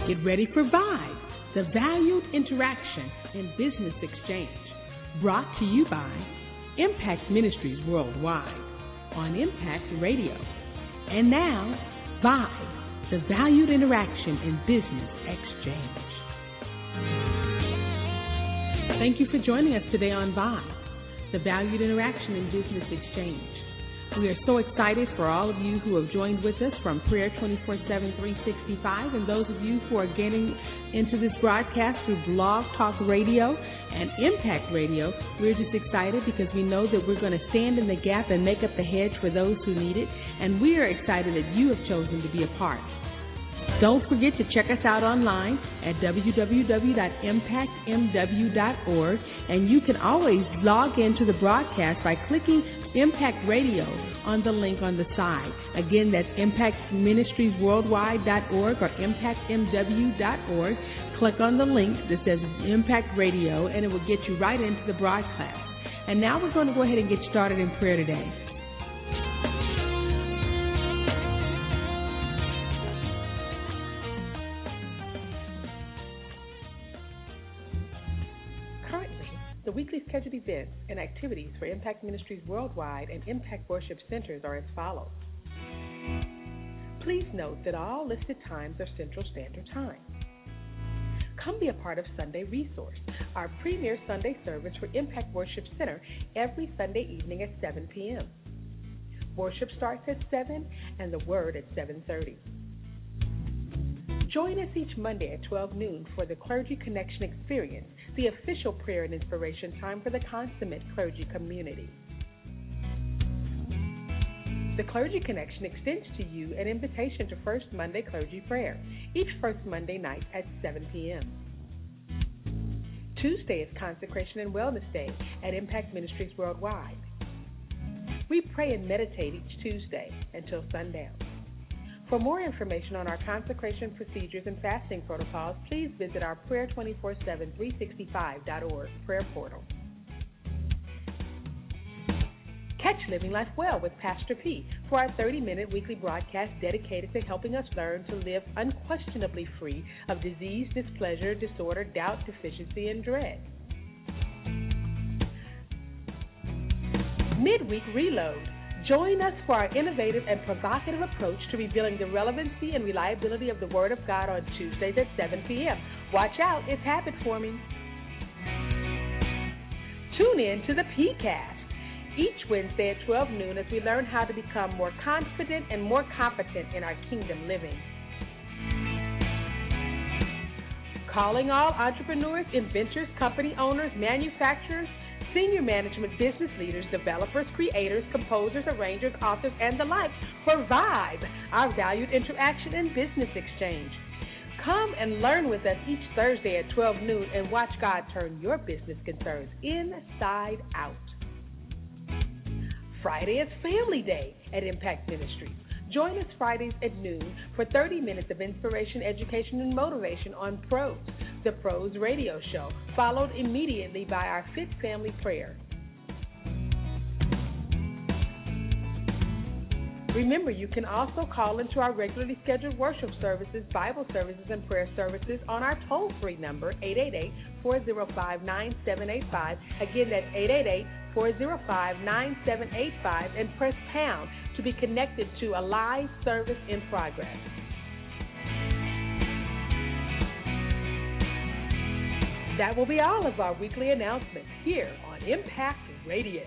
Get ready for Vibe, the valued interaction in business exchange. Brought to you by Impact Ministries Worldwide on Impact Radio. And now, Vibe, the valued interaction in business exchange. Thank you for joining us today on Vibe, the valued interaction in business exchange. We are so excited for all of you who have joined with us from Prayer 24/7, 365, and those of you who are getting into this broadcast through Blog Talk Radio and Impact Radio. We're just excited because we know that we're going to stand in the gap and make up the hedge for those who need it, and we are excited that you have chosen to be a part. Don't forget to check us out online at www.impactmw.org, and you can always log into the broadcast by clicking Impact Radio on the link on the side. Again, that's impactministriesworldwide.org or impactmw.org. Click on the link that says Impact Radio, and it will get you right into the broadcast. And now we're going to go ahead and get started in prayer today. The weekly scheduled events and activities for Impact Ministries Worldwide and Impact Worship Centers are as follows. Please note that all listed times are Central Standard Time. Come be a part of Sunday Resource, our premier Sunday service for Impact Worship Center every Sunday evening at 7 p.m. Worship starts at 7 and the Word at 7:30. Join us each Monday at 12 noon for the Clergy Connection Experience, the official prayer and inspiration time for the consummate clergy community. The Clergy Connection extends to you an invitation to First Monday Clergy Prayer, each first Monday night at 7 p.m. Tuesday is Consecration and Wellness Day at Impact Ministries Worldwide. We pray and meditate each Tuesday until sundown. For more information on our consecration procedures and fasting protocols, please visit our Prayer 24/7, 365.org prayer portal. Catch Living Life Well with Pastor P for our 30-minute weekly broadcast dedicated to helping us learn to live unquestionably free of disease, displeasure, disorder, doubt, deficiency, and dread. Midweek Reload. Join us for our innovative and provocative approach to revealing the relevancy and reliability of the Word of God on Tuesdays at 7 p.m. Watch out, it's habit forming. Tune in to the PCast each Wednesday at 12 noon as we learn how to become more confident and more competent in our kingdom living. Calling all entrepreneurs, inventors, company owners, manufacturers, senior management, business leaders, developers, creators, composers, arrangers, authors, and the like for Vibe, our valued interaction and business exchange. Come and learn with us each Thursday at 12 noon and watch God turn your business concerns inside out. Friday is Family Day at Impact Ministries. Join us Fridays at noon for 30 minutes of inspiration, education, and motivation on Pros, the Pros Radio Show, followed immediately by our Fit Family Prayer. Remember, you can also call into our regularly scheduled worship services, Bible services, and prayer services on our toll-free number, 888-405-9785. Again, that's 888-405-9785, and press pound to be connected to a live service in progress. That will be all of our weekly announcements here on Impact Radio.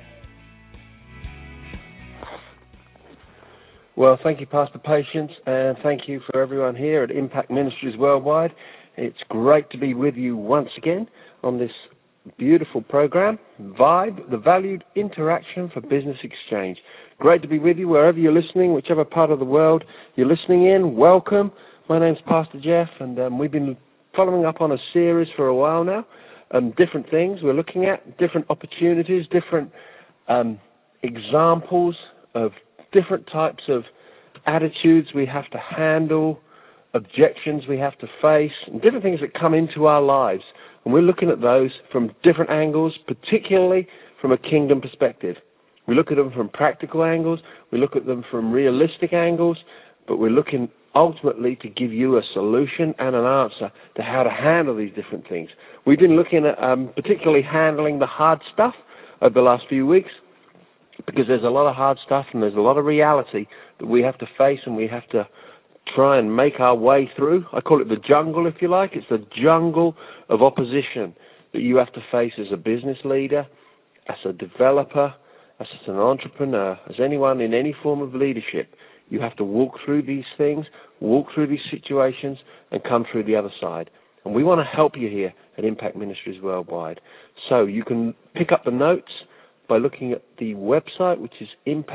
Well, thank you, Pastor Patience, and thank you for everyone here at Impact Ministries Worldwide. It's great to be with you once again on this beautiful program, Vibe, the valued interaction for business exchange. Great to be with you wherever you're listening, whichever part of the world you're listening in. Welcome. My name's Pastor Jeff, and we've been following up on a series for a while now, different things we're looking at, different opportunities, different examples of different types of attitudes we have to handle, objections we have to face, and different things that come into our lives. And we're looking at those from different angles, particularly from a kingdom perspective. We look at them from practical angles, we look at them from realistic angles, but we're looking ultimately to give you a solution and an answer to how to handle these different things. We've been looking at particularly handling the hard stuff over the last few weeks, because there's a lot of hard stuff and there's a lot of reality that we have to face and we have to try and make our way through. I call it the jungle, if you like. It's the jungle of opposition that you have to face as a business leader, as a developer, as an entrepreneur, as anyone in any form of leadership. You have to walk through these things, walk through these situations, and come through the other side. And we want to help you here at Impact Ministries Worldwide. So you can pick up the notes by looking at the website, which is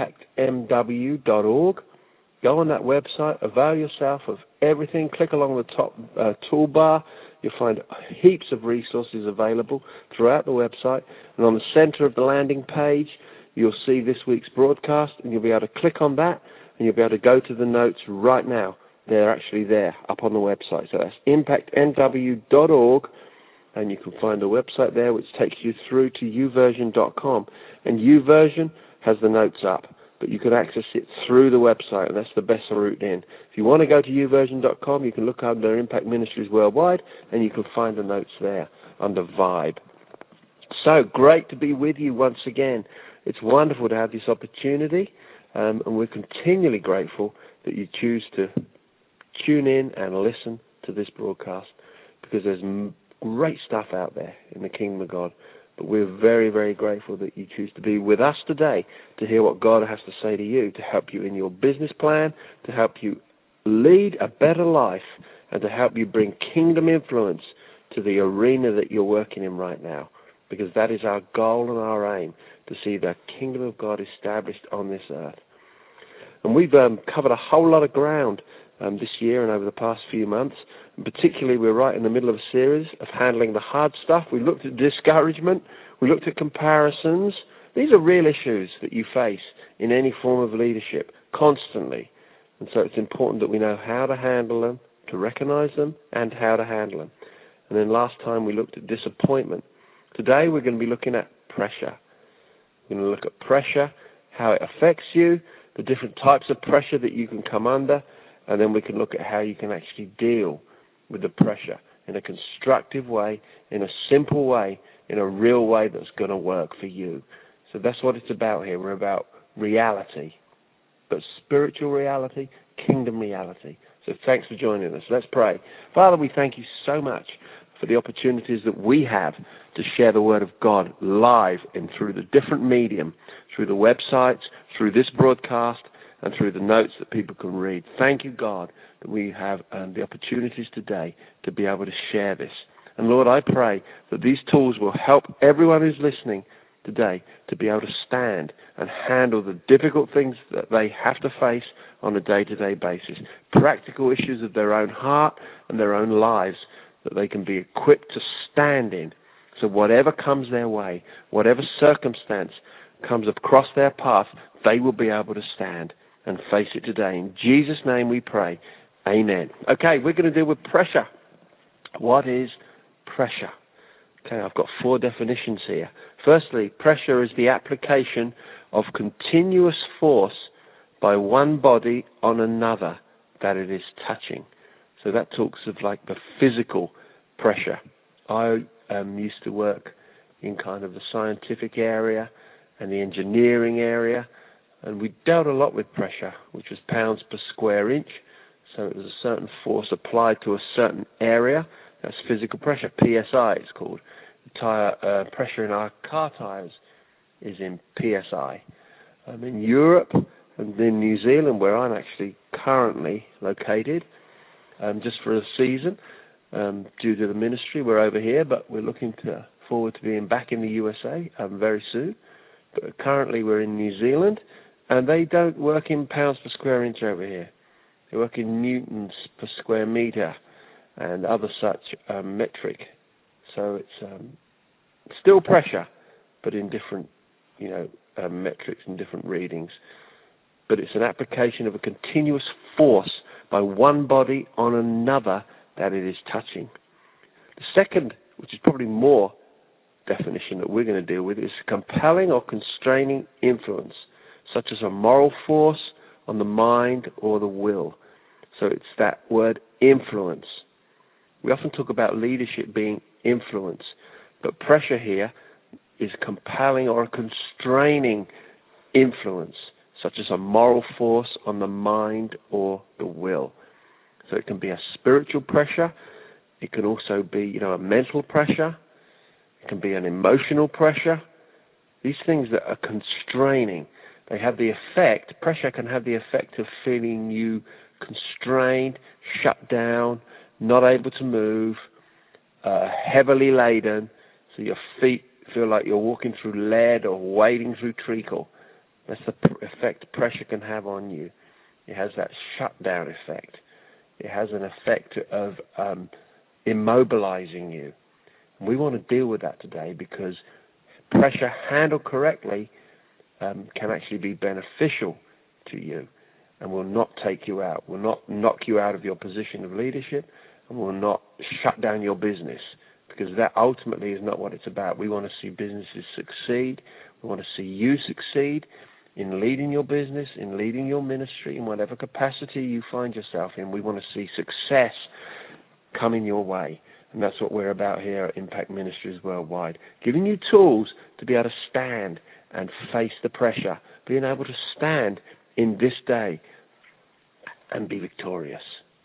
impactmw.org. Go on that website, avail yourself of everything, click along the top toolbar. You'll find heaps of resources available throughout the website. And on the center of the landing page, you'll see this week's broadcast, and you'll be able to click on that, and you'll be able to go to the notes right now. They're actually there up on the website. So that's impactmw.org, and you can find the website there, which takes you through to uversion.com. And uversion has the notes up, but you can access it through the website, and that's the best route in. If you want to go to uversion.com, you can look under Impact Ministries Worldwide, and you can find the notes there under Vibe. So great to be with you once again. It's wonderful to have this opportunity, and we're continually grateful that you choose to tune in and listen to this broadcast, because there's great stuff out there in the Kingdom of God. But we're very, very grateful that you choose to be with us today to hear what God has to say to you, to help you in your business plan, to help you lead a better life, and to help you bring kingdom influence to the arena that you're working in right now. Because that is our goal and our aim, to see the kingdom of God established on this earth. And we've covered a whole lot of ground this year and over the past few months. And particularly, we're right in the middle of a series of handling the hard stuff. We looked at discouragement. We looked at comparisons. These are real issues that you face in any form of leadership constantly. And so it's important that we know how to handle them, to recognize them, and how to handle them. And then last time we looked at disappointment. Today we're going to be looking at pressure. We're going to look at pressure, how it affects you, the different types of pressure that you can come under, and then we can look at how you can actually deal with the pressure in a constructive way, in a simple way, in a real way that's going to work for you. So that's what it's about here. We're about reality, but spiritual reality, kingdom reality. So thanks for joining us. Let's pray. Father, we thank you so much for the opportunities that we have to share the Word of God live and through the different medium, through the websites, through this broadcast, and through the notes that people can read. Thank you, God, that we have the opportunities today to be able to share this. And Lord, I pray that these tools will help everyone who's listening today to be able to stand and handle the difficult things that they have to face on a day-to-day basis, practical issues of their own heart and their own lives that they can be equipped to stand in. So whatever comes their way, whatever circumstance comes across their path, they will be able to stand and face it today. In Jesus' name we pray. Amen. Okay, we're going to deal with pressure. What is pressure? Okay, I've got 4 definitions here. Firstly, pressure is the application of continuous force by one body on another that it is touching. So that talks of like the physical pressure. I used to work in kind of the scientific area and the engineering area, and we dealt a lot with pressure, which was pounds per square inch. So it was a certain force applied to a certain area. That's physical pressure. PSI it's called. The tire pressure in our car tires is in PSI. I'm in Europe and in New Zealand, where I'm actually currently located, just for a season. Due to the ministry, we're over here, but we're looking forward to being back in the USA very soon. But currently we're in New Zealand, and they don't work in pounds per square inch over here. They work in newtons per square meter and other such metric. So it's still pressure, but in different, metrics and different readings. But it's an application of a continuous force by one body on another that it is touching. The second, which is probably more definition that we're going to deal with, is compelling or constraining influence, such as a moral force on the mind or the will. So it's that word influence. We often talk about leadership being influence, but pressure here is compelling or a constraining influence, such as a moral force on the mind or the will. So it can be a spiritual pressure. It can also be, a mental pressure. It can be an emotional pressure. These things that are constraining, they have the effect, pressure can have the effect of feeling you constrained, shut down, not able to move, heavily laden, so your feet feel like you're walking through lead or wading through treacle. That's the effect pressure can have on you. It has that shutdown effect. It has an effect of immobilizing you. And we want to deal with that today because pressure handled correctly can actually be beneficial to you and will not take you out, will not knock you out of your position of leadership, and will not shut down your business, because that ultimately is not what it's about. We want to see businesses succeed. We want to see you succeed in leading your business, in leading your ministry, in whatever capacity you find yourself in. We want to see success coming your way. And that's what we're about here at Impact Ministries Worldwide, giving you tools to be able to stand and face the pressure, being able to stand in this day and be victorious.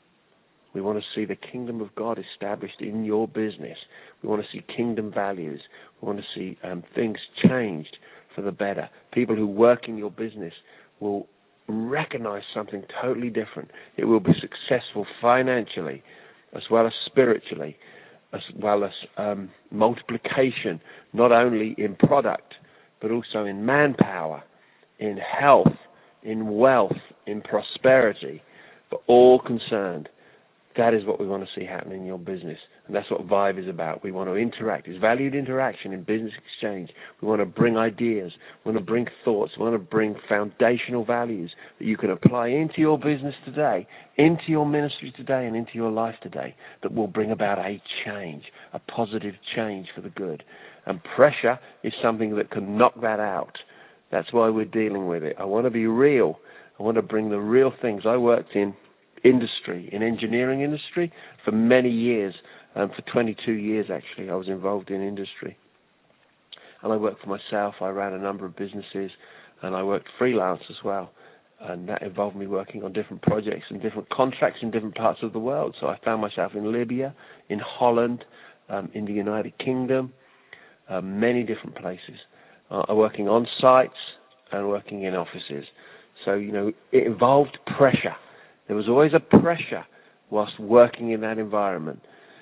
We want to see the kingdom of God established in your business. We want to see kingdom values. We want to see things changed for the better. People who work in your business will recognize something totally different. It will be successful financially as well as spiritually, as well as multiplication, not only in product, but also in manpower, in health, in wealth, in prosperity, for all concerned. That is what we want to see happen in your business. And that's what Vibe is about. We want to interact. It's valued interaction in business exchange. We want to bring ideas. We want to bring thoughts. We want to bring foundational values that you can apply into your business today, into your ministry today, and into your life today that will bring about a change, a positive change for the good. And pressure is something that can knock that out. That's why we're dealing with it. I want to be real. I want to bring the real things. I worked in industry, in engineering industry, for many years. For 22 years, actually, I was involved in industry. And I worked for myself. I ran a number of businesses, and I worked freelance as well. And that involved me working on different projects and different contracts in different parts of the world. So I found myself in Libya, in Holland, in the United Kingdom, many different places. Working on sites and working in offices. So, it involved pressure. There was always a pressure whilst working in that environment.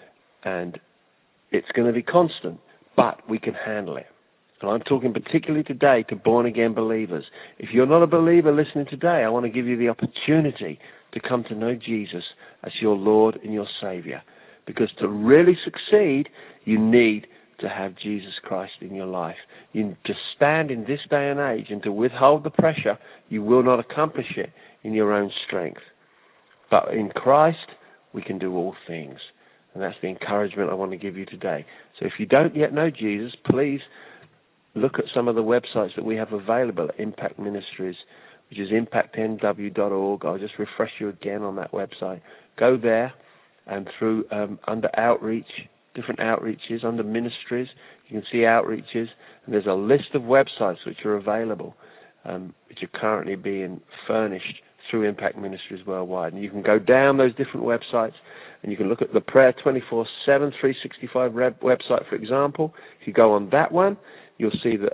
And it's going to be constant, but we can handle it. And I'm talking particularly today to born-again believers. If you're not a believer listening today, I want to give you the opportunity to come to know Jesus as your Lord and your Savior. Because to really succeed, you need to have Jesus Christ in your life. To stand in this day and age and to withhold the pressure, you will not accomplish it in your own strength. But in Christ, we can do all things. And that's the encouragement I want to give you today. So if you don't yet know Jesus, please look at some of the websites that we have available at Impact Ministries, which is impactnw.org. I'll just refresh you again on that website. Go there, and through under outreach, different outreaches, under ministries, you can see outreaches, and there's a list of websites which are available, which are currently being furnished through Impact Ministries Worldwide. And you can go down those different websites, and you can look at the Prayer 24/7 365 website, for example. If you go on that one, you'll see the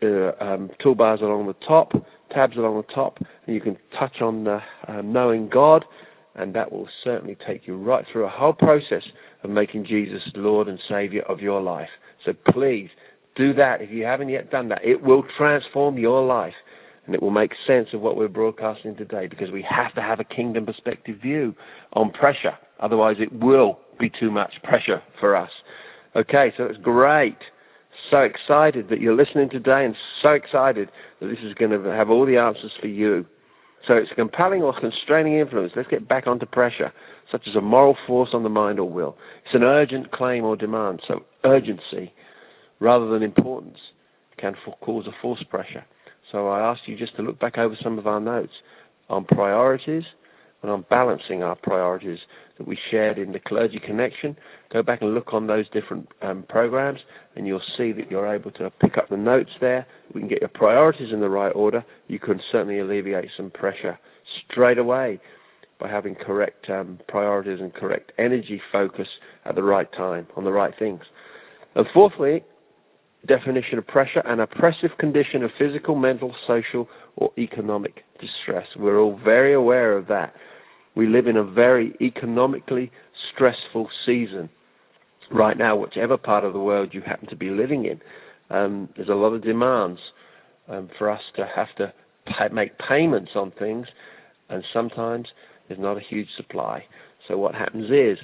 toolbars along the top, tabs along the top, and you can touch on Knowing God, and that will certainly take you right through a whole process of making Jesus Lord and Savior of your life. So please do that if you haven't yet done that. It will transform your life, and it will make sense of what we're broadcasting today, because we have to have a kingdom perspective view on pressure. Otherwise, it will be too much pressure for us. Okay, so it's great. So excited that you're listening today, and so excited that this is going to have all the answers for you. So it's a compelling or constraining influence. Let's get back onto pressure, such as a moral force on the mind or will. It's an urgent claim or demand. So urgency, rather than importance, can cause a forced pressure. So I asked you just to look back over some of our notes on priorities and on balancing our priorities that we shared in the Clergy Connection. Go back and look on those different programs, and you'll see that you're able to pick up the notes there. We can get your priorities in the right order. You can certainly alleviate some pressure straight away by having correct priorities and correct energy focus at the right time on the right things. And fourthly, definition of pressure: an oppressive condition of physical, mental, social, or economic distress. We're all very aware of that. We live in a very economically stressful season right now, whichever part of the world you happen to be living in. There's a lot of demands for us to have to make payments on things, and sometimes there's not a huge supply. So what happens is,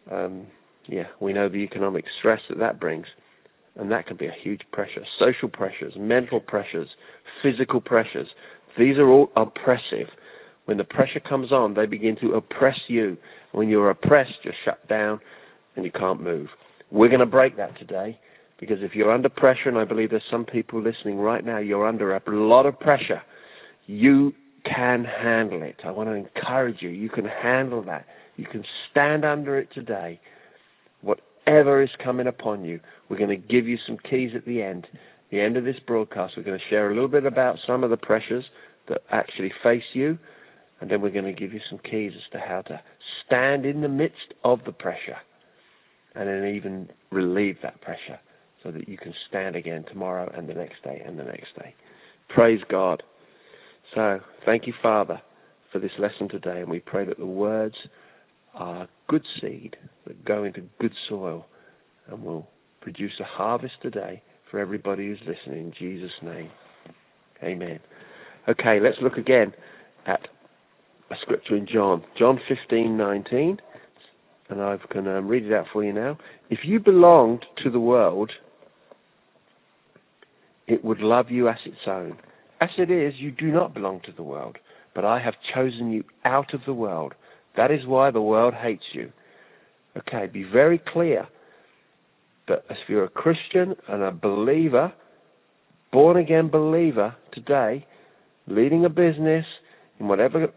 we know the economic stress that brings, and that can be a huge pressure. Social pressures, mental pressures, physical pressures. These are all oppressive. When the pressure comes on, they begin to oppress you. When you're oppressed, you're shut down and you can't move. We're going to break that today, because if you're under pressure, and I believe there's some people listening right now, you're under a lot of pressure, you can handle it. I want to encourage you. You can handle that. You can stand under it today. Whatever is coming upon you, we're going to give you some keys at the end of this broadcast. We're going to share a little bit about some of the pressures that actually face you, and then we're going to give you some keys as to how to stand in the midst of the pressure and then even relieve that pressure so that you can stand again tomorrow and the next day and the next day. Praise God. So, thank you, Father, for this lesson today, and we pray that the words are good seed that go into good soil and will produce a harvest today for everybody who's listening. In Jesus' name, amen. Okay, let's look again at a scripture in John 15:19, and I can read it out for you now. If you belonged to the world, it would love you as its own. As it is, you do not belong to the world, but I have chosen you out of the world. That is why the world hates you. Okay, be very clear that if you're a Christian and a believer, born-again believer today, leading a business in whatever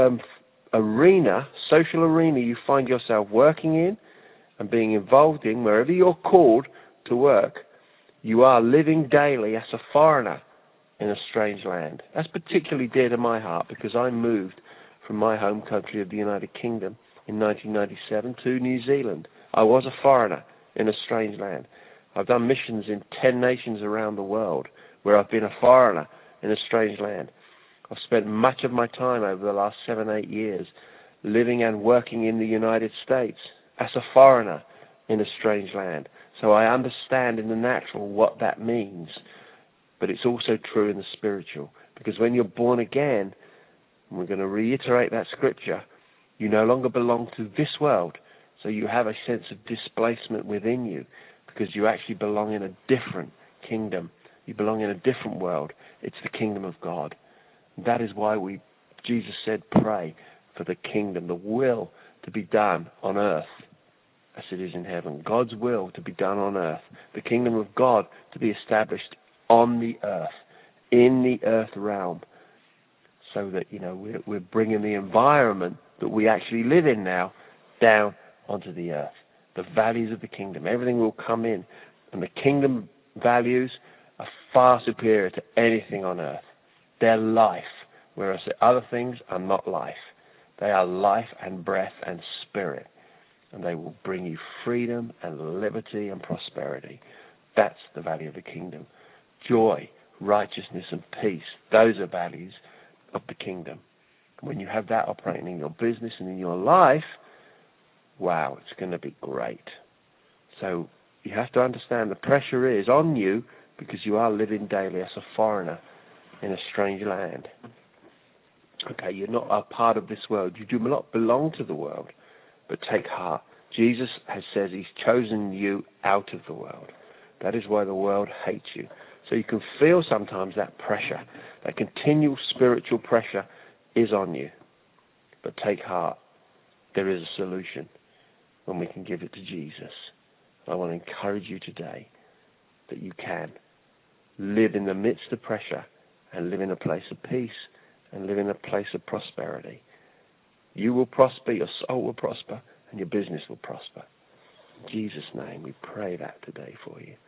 social arena you find yourself working in and being involved in, wherever you're called to work, you are living daily as a foreigner in a strange land. That's particularly dear to my heart, because I moved from my home country of the United Kingdom in 1997 to New Zealand. I was a foreigner in a strange land. I've done missions in 10 nations around the world where I've been a foreigner in a strange land. I've spent much of my time over the last 7-8 years living and working in the United States as a foreigner in a strange land. So I understand in the natural what that means. But it's also true in the spiritual, because when you're born again, and we're going to reiterate that scripture, you no longer belong to this world. So you have a sense of displacement within you, because you actually belong in a different kingdom. You belong in a different world. It's the kingdom of God. That is why Jesus said, pray for the kingdom, the will to be done on earth as it is in heaven. God's will to be done on earth. The kingdom of God to be established on the earth, in the earth realm, so that, we're bringing the environment that we actually live in now down onto the earth. The values of the kingdom, everything will come in, and the kingdom values are far superior to anything on earth. They're life, whereas the other things are not life. They are life and breath and spirit, and they will bring you freedom and liberty and prosperity. That's the value of the kingdom. Joy, righteousness, and peace, those are values of the kingdom. When you have that operating in your business and in your life, wow, it's going to be great. So you have to understand the pressure is on you because you are living daily as a foreigner in a strange land. Okay, you're not a part of this world. You do not belong to the world, but take heart. Jesus says he's chosen you out of the world. That is why the world hates you. So you can feel sometimes that pressure, that continual spiritual pressure is on you. But take heart. There is a solution when we can give it to Jesus. I want to encourage you today that you can live in the midst of pressure and live in a place of peace and live in a place of prosperity. You will prosper, your soul will prosper, and your business will prosper. In Jesus' name, we pray that today for you.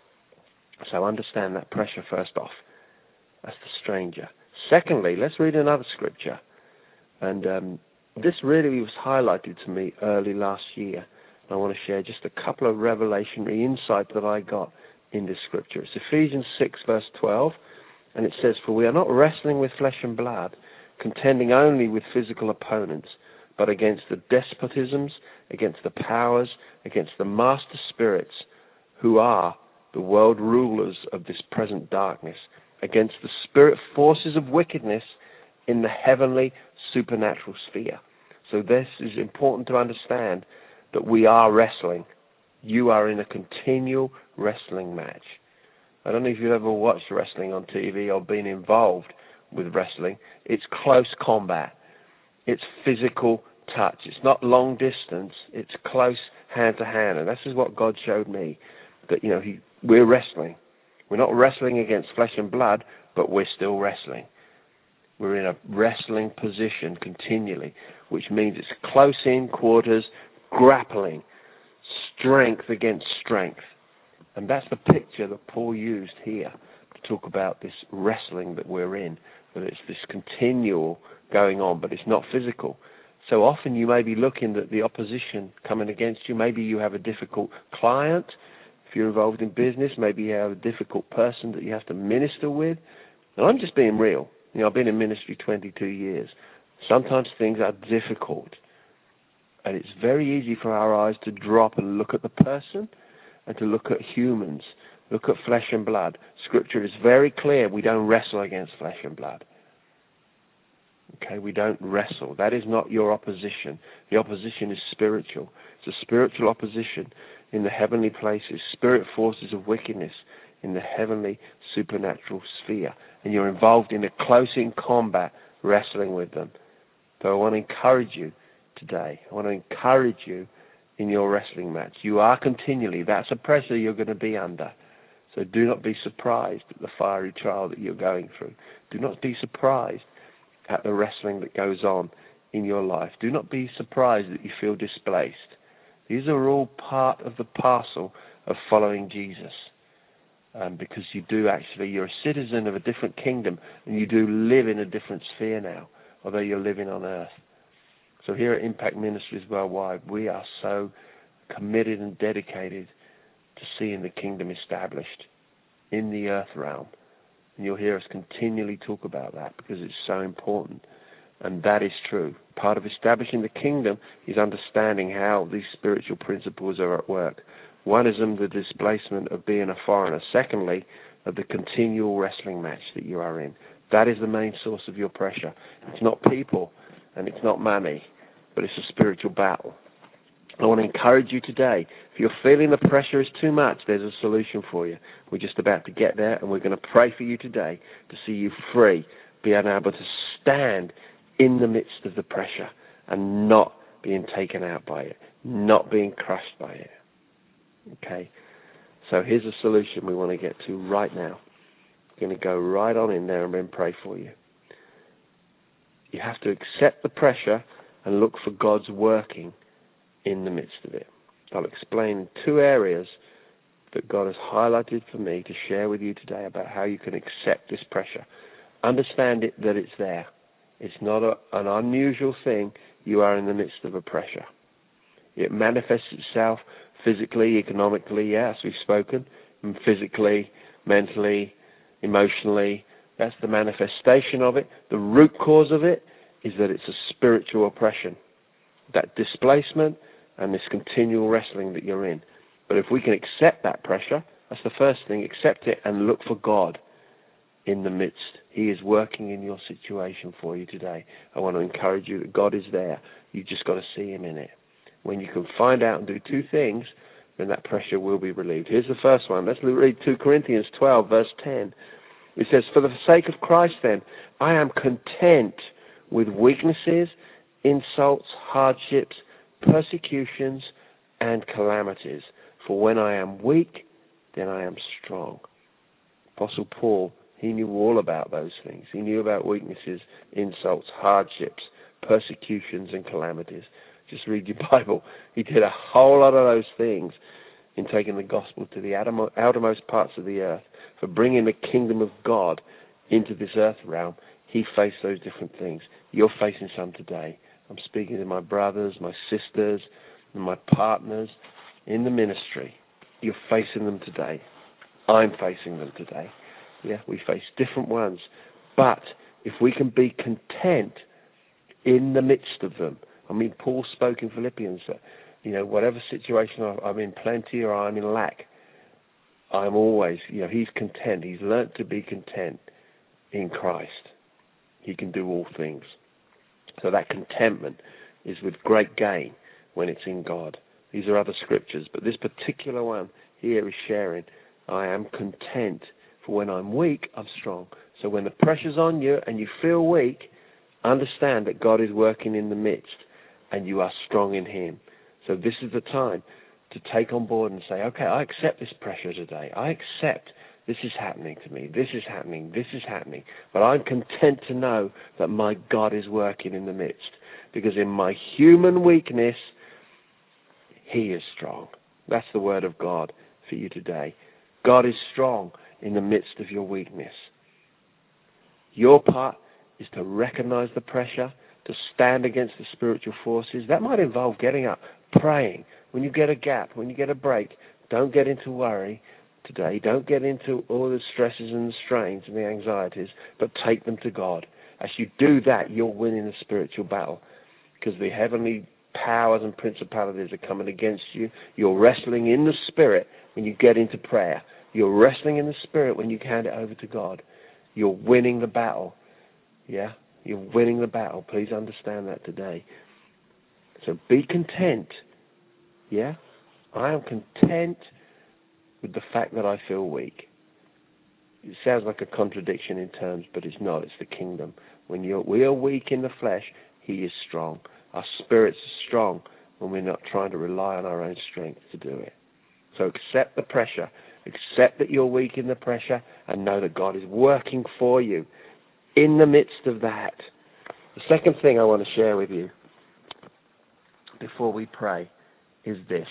So understand that pressure first off. That's the stranger. Secondly, let's read another scripture. And this really was highlighted to me early last year. I want to share just a couple of revelationary insights that I got in this scripture. It's Ephesians 6, verse 12, and it says, "For we are not wrestling with flesh and blood, contending only with physical opponents, but against the despotisms, against the powers, against the master spirits, who are the world rulers of this present darkness, against the spirit forces of wickedness in the heavenly supernatural sphere." So this is important to understand, that we are wrestling. You are in a continual wrestling match. I don't know if you've ever watched wrestling on TV or been involved with wrestling. It's close combat. It's physical touch. It's not long distance. It's close hand to hand. And this is what God showed me, that we're wrestling. We're not wrestling against flesh and blood, but we're still wrestling. We're in a wrestling position continually, which means it's close in quarters, grappling, strength against strength. And that's the picture that Paul used here to talk about this wrestling that we're in, that it's this continual going on, but it's not physical. So often you may be looking at the opposition coming against you. Maybe you have a difficult client. If you're involved in business, maybe you have a difficult person that you have to minister with. And I'm just being real. I've been in ministry 22 years. Sometimes things are difficult. And it's very easy for our eyes to drop and look at the person and to look at humans, look at flesh and blood. Scripture is very clear. We don't wrestle against flesh and blood. Okay, we don't wrestle. That is not your opposition. The opposition is spiritual. It's a spiritual opposition in the heavenly places, spirit forces of wickedness in the heavenly supernatural sphere. And you're involved in a close-in combat wrestling with them. So I want to encourage you today. I want to encourage you in your wrestling match. You are continually, that's a pressure you're going to be under. So do not be surprised at the fiery trial that you're going through. Do not be surprised at the wrestling that goes on in your life. Do not be surprised that you feel displaced. These are all part of the parcel of following Jesus. Because you're a citizen of a different kingdom, and you do live in a different sphere now, although you're living on earth. So here at Impact Ministries Worldwide, we are so committed and dedicated to seeing the kingdom established in the earth realm. And you'll hear us continually talk about that because it's so important. And that is true. Part of establishing the kingdom is understanding how these spiritual principles are at work. One is the displacement of being a foreigner. Secondly, of the continual wrestling match that you are in. That is the main source of your pressure. It's not people and it's not money, but it's a spiritual battle. I want to encourage you today, if you're feeling the pressure is too much, there's a solution for you. We're just about to get there, and we're going to pray for you today to see you free, being able to stand in the midst of the pressure and not being taken out by it, not being crushed by it. Okay? So here's a solution we want to get to right now. We're going to go right on in there and then pray for you. You have to accept the pressure and look for God's working in the midst of it. I'll explain 2 areas that God has highlighted for me to share with you today about how you can accept this pressure. Understand it that it's there. It's not an unusual thing. You are in the midst of a pressure. It manifests itself physically, economically, as we've spoken, and physically, mentally, emotionally. That's the manifestation of it. The root cause of it is that it's a spiritual oppression. That displacement and this continual wrestling that you're in. But if we can accept that pressure, that's the first thing. Accept it and look for God in the midst. He is working in your situation for you today. I want to encourage you that God is there. You've just got to see him in it. When you can find out and do 2 things, then that pressure will be relieved. Here's the first one. Let's read 2 Corinthians 12, verse 10. It says, "For the sake of Christ, then, I am content with weaknesses, insults, hardships, persecutions, and calamities. For when I am weak, then I am strong." Apostle Paul, he knew all about those things. He knew about weaknesses, insults, hardships, persecutions and calamities. Just read your Bible. He did a whole lot of those things in taking the gospel to the outermost parts of the earth, for bringing the kingdom of God into this earth realm. He faced those different things. You're facing some today. I'm speaking to my brothers, my sisters, and my partners in the ministry. You're facing them today. I'm facing them today. Yeah, we face different ones. But if we can be content in the midst of them, I mean, Paul spoke in Philippians that, whatever situation I'm in plenty or I'm in lack, I'm always, he's content. He's learnt to be content in Christ. He can do all things. So that contentment is with great gain when it's in God. These are other scriptures, but this particular one here is sharing, I am content, for when I'm weak, I'm strong. So when the pressure's on you and you feel weak, understand that God is working in the midst and you are strong in Him. So this is the time to take on board and say, okay, I accept this pressure today. I accept this is happening to me. This is happening. This is happening. But I'm content to know that my God is working in the midst. Because in my human weakness, He is strong. That's the word of God for you today. God is strong in the midst of your weakness. Your part is to recognize the pressure, to stand against the spiritual forces. That might involve getting up, praying. When you get a gap, when you get a break, don't get into worry today. Don't get into all the stresses and the strains and the anxieties, but take them to God. As you do that, you're winning the spiritual battle, because the heavenly powers and principalities are coming against you. You're wrestling in the Spirit when you get into prayer. You're wrestling in the Spirit when you hand it over to God. You're winning the battle. Yeah? You're winning the battle. Please understand that today. So be content. Yeah? I am content with the fact that I feel weak. It sounds like a contradiction in terms, but it's not. It's the kingdom. When we are weak in the flesh, He is strong. Our spirits are strong when we're not trying to rely on our own strength to do it. So accept the pressure. Accept that you're weak in the pressure and know that God is working for you in the midst of that. The second thing I want to share with you before we pray is this.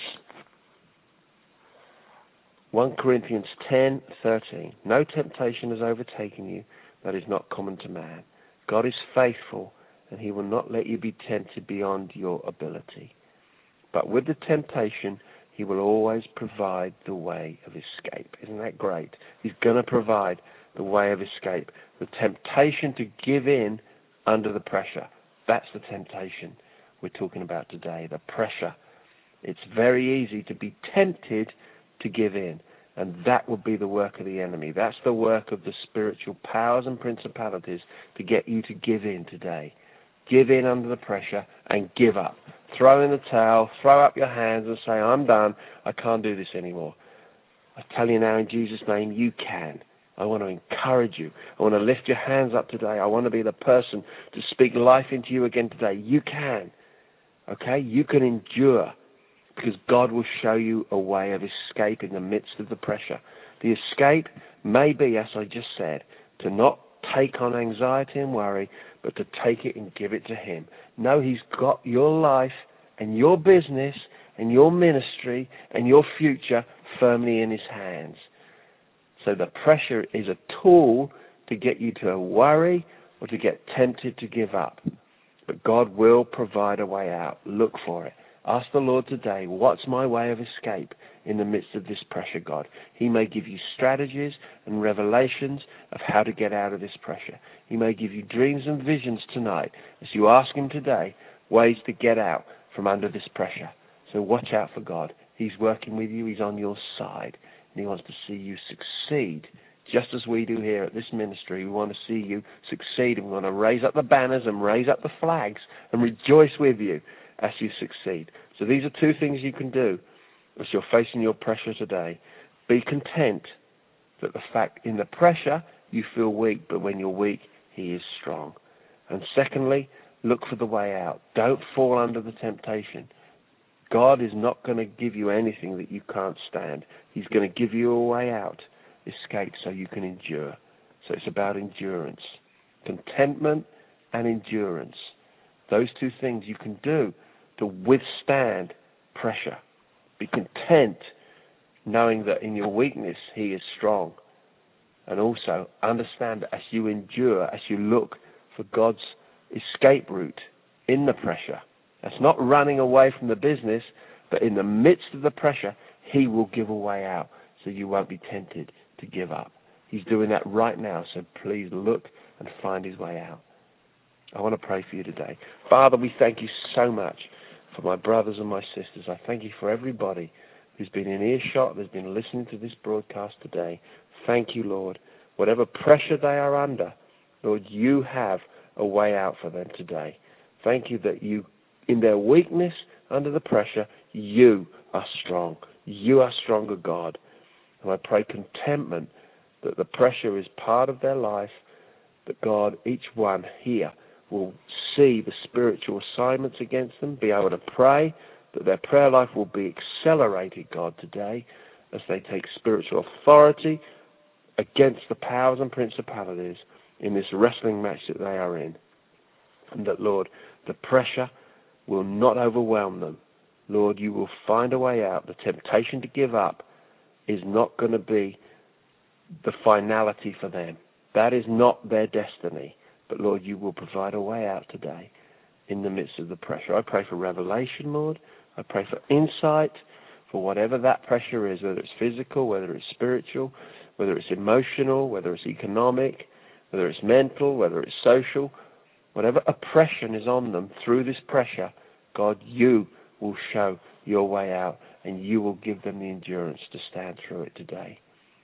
1 Corinthians 10:13. No temptation has overtaken you that is not common to man. God is faithful, and He will not let you be tempted beyond your ability. But with the temptation, He will always provide the way of escape. Isn't that great? He's going to provide the way of escape. The temptation to give in under the pressure. That's the temptation we're talking about today, the pressure. It's very easy to be tempted to give in, and that would be the work of the enemy. That's the work of the spiritual powers and principalities to get you to give in today. Give in under the pressure and give up. Throw in the towel, throw up your hands and say, I'm done, I can't do this anymore. I tell you now in Jesus' name, you can. I want to encourage you. I want to lift your hands up today. I want to be the person to speak life into you again today. You can. Okay? You can endure, because God will show you a way of escape in the midst of the pressure. The escape may be, as I just said, to not take on anxiety and worry, but to take it and give it to Him. Know He's got your life and your business and your ministry and your future firmly in His hands. So the pressure is a tool to get you to worry or to get tempted to give up. But God will provide a way out. Look for it. Ask the Lord today, what's my way of escape in the midst of this pressure, God? He may give you strategies and revelations of how to get out of this pressure. He may give you dreams and visions tonight as you ask Him today ways to get out from under this pressure. So watch out for God. He's working with you. He's on your side. And He wants to see you succeed, just as we do here at this ministry. We want to see you succeed, and we want to raise up the banners and raise up the flags and rejoice with you as you succeed. So these are two things you can do as you're facing your pressure today. Be content that the fact in the pressure you feel weak, but when you're weak, He is strong. And secondly, look for the way out. Don't fall under the temptation. God is not going to give you anything that you can't stand. He's going to give you a way out, escape, so you can endure. So it's about endurance, contentment and endurance. Those two things you can do to withstand pressure. Be content knowing that in your weakness he is strong. And also understand that as you endure, as you look for God's escape route in the pressure, that's not running away from the business, but in the midst of the pressure, he will give a way out so you won't be tempted to give up. He's doing that right now, so please look and find his way out. I want to pray for you today. Father, we thank you so much for my brothers and my sisters. I thank you for everybody who's been in earshot, that's been listening to this broadcast today. Thank you, Lord. Whatever pressure they are under, Lord, you have a way out for them today. Thank you that you, in their weakness, under the pressure, you are strong. You are stronger, God. And I pray contentment that the pressure is part of their life, that God, each one here, will see the spiritual assignments against them, be able to pray, that their prayer life will be accelerated, God, today, as they take spiritual authority against the powers and principalities in this wrestling match that they are in. And that, Lord, the pressure will not overwhelm them. Lord, you will find a way out. The temptation to give up is not going to be the finality for them. That is not their destiny. But, Lord, you will provide a way out today in the midst of the pressure. I pray for revelation, Lord. I pray for insight for whatever that pressure is, whether it's physical, whether it's spiritual, whether it's emotional, whether it's economic, whether it's mental, whether it's social. Whatever oppression is on them through this pressure, God, you will show your way out and you will give them the endurance to stand through it today.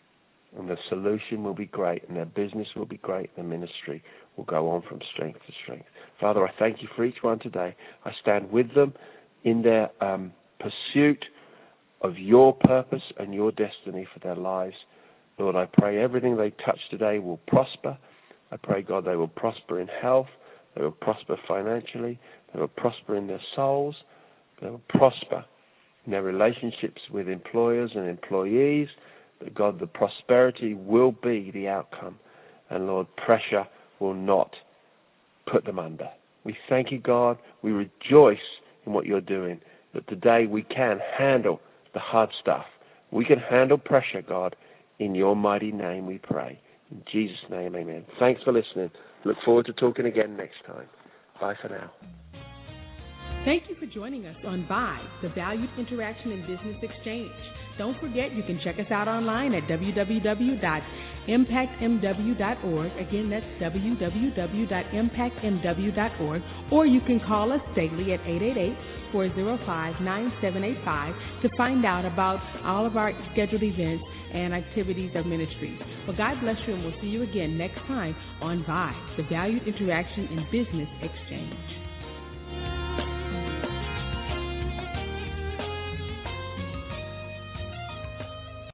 And the solution will be great, and their business will be great, and the ministry will go on from strength to strength. Father, I thank you for each one today. I stand with them in their pursuit of your purpose and your destiny for their lives. Lord, I pray everything they touch today will prosper. I pray, God, they will prosper in health, they will prosper financially, they will prosper in their souls, they will prosper in their relationships with employers and employees. But God, the prosperity will be the outcome. And Lord, pressure will not put them under. We thank you, God. We rejoice in what you're doing. That today we can handle the hard stuff. We can handle pressure, God. In your mighty name we pray. In Jesus' name, amen. Thanks for listening. Look forward to talking again next time. Bye for now. Thank you for joining us on VIBE, the Valued Interaction in Business Exchange. Don't forget, you can check us out online at www.impactmw.org. Again, that's www.impactmw.org. Or you can call us daily at 888-405-9785 to find out about all of our scheduled events and activities of ministry. Well, God bless you, and we'll see you again next time on VIBE, the Valued Interaction in Business Exchange.